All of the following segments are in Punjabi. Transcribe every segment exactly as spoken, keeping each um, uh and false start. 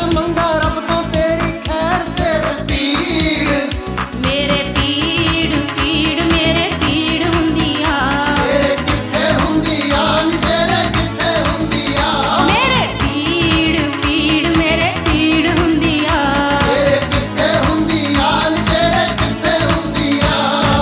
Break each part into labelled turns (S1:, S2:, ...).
S1: ਮੰਗਾ ਰੱਬ ਤੋਂ ਤੇਰੀ ਖੈਰ ਤੇਰੇ ਪੀੜ
S2: ਮੇਰੇ ਪੀੜ ਪੀੜ ਮੇਰੇ ਪੀੜ ਹੁੰਦੀ ਆ
S1: ਤੇਰੇ ਕਿੱਥੇ ਹੁੰਦੀ ਆ ਨੀ ਤੇਰੇ ਕਿੱਥੇ ਹੁੰਦੀ ਆ
S2: ਮੇਰੇ ਪੀੜ ਪੀੜ ਮੇਰੇ ਪੀੜ ਹੁੰਦੀ ਆ
S1: ਤੇਰੇ ਕਿੱਥੇ ਹੁੰਦੀ ਆ ਨੀ ਤੇਰੇ ਕਿੱਥੇ ਹੁੰਦੀ ਆ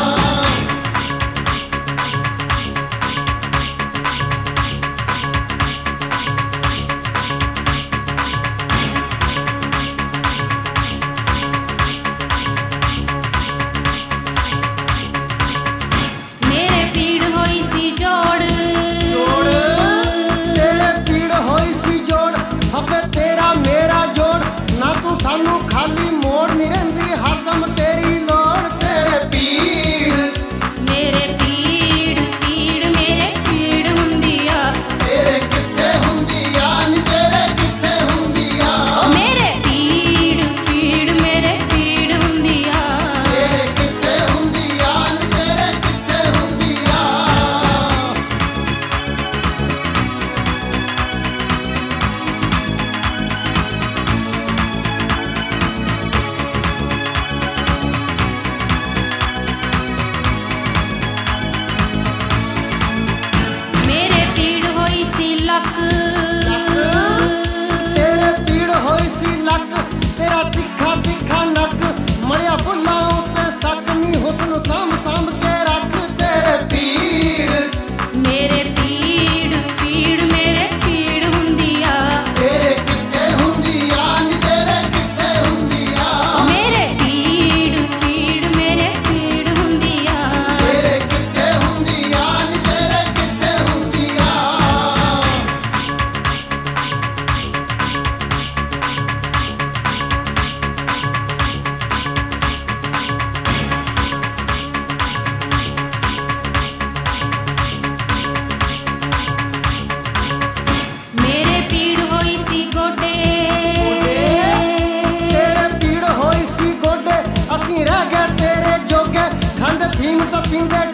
S2: ਮੇਰੇ ਪੀੜ ਹੋਈ ਸੀ ਜੋੜ
S1: ਜੋੜ ਤੇਰੇ ਪੀੜ ਹੋਈ ਸੀ ਜੋੜ ਹੱਬੇ ਤੇਰਾ ਮੇਰਾ ਜੋੜ ਨਾ ਤੂੰ ਸਾਨੂੰ ਖਾਲੀ ਮੋੜ ਨਹੀਂ ਰਹਿੰਦੀ ਹਰਦਮ ਤੇਰੀ ਲੋੜ ਤੇਰੇ ਪੀੜ
S2: ਮੇਰੇ ਪੀੜ ਪੀੜ ਮੇਰੇ ਪੀੜ ਹੁੰਦੀ ਆ
S1: ਤੇਰੇ ਕਿੱਥੇ ਹੁੰਦੀ ਆ ਨੀ ਤੇਰੇ ਕਿੱਥੇ ਹੁੰਦੀ ਆ
S2: ਮੇਰੇ ਪੀੜ ਪੀੜ ਮੇਰੇ ਪੀੜ ਹੁੰਦੀ ਆ
S1: ਤੇਰੇ ਕਿੱਥੇ ਹੁੰਦੀ ਆ ਨੀ ਤੇਰੇ ਕਿੱਥੇ ਹੁੰਦੀ ਆ
S2: ਮੇਰੇ ਪੀੜ ਹੋਈ ਸੀ ਲੱਕ
S1: ਤੇਰੇ ਪੀੜ ਹੋਈ ਸੀ ਲੱਕ ਤੇਰਾ ਤਿੱਖਾ ਤਿੱਖਾ ਨੱਕ ਮਲਿਆ ਬੁੱਲਾਂ ਉੱਤੇ ਸੱਕ ਨੀ ਹੁਸਨ ਸਾਂਭ ਸਾਂਭ ਕੇ ਰੱਖ ਤੇਰੇ ਪੀੜ
S2: ਮੇਰੇ ਪੀੜ ਪੀੜ ਮੇਰੇ ਪੀੜ ਹੁੰਦੀ ਆ
S1: ਤੇਰੇ ਕਿੱਥੇ ਹੁੰਦੀ ਆ ਨੀ ਤੇਰੇ ਕਿੱਥੇ ਹੁੰਦੀ ਆ
S2: ਮੇਰੇ ਪੀੜ ਪੀੜ ਮੇਰੇ ਪੀੜ ਹੁੰਦੀ ਆ
S1: ਤੇਰੇ ਕਿੱਥੇ ਹੁੰਦੀ ਆ ਨੀ ਤੇਰੇ ਕਿੱਥੇ ਹੁੰਦੀ ਆ
S2: ਮੇਰੇ ਪੀੜ ਹੋਈ ਸੀ ਗੋਡੇ
S1: ਤੇਰੇ ਪੀੜ ਹੋਈ ਸੀ ਗੋਡੇ ਅਸੀਂ ਰਹਿ ਗਏ ਤੇਰੇ ਜੋਗੇ ਖੰਡ ਫੀਮ ਤਾਂ ਪੀਂਦੇ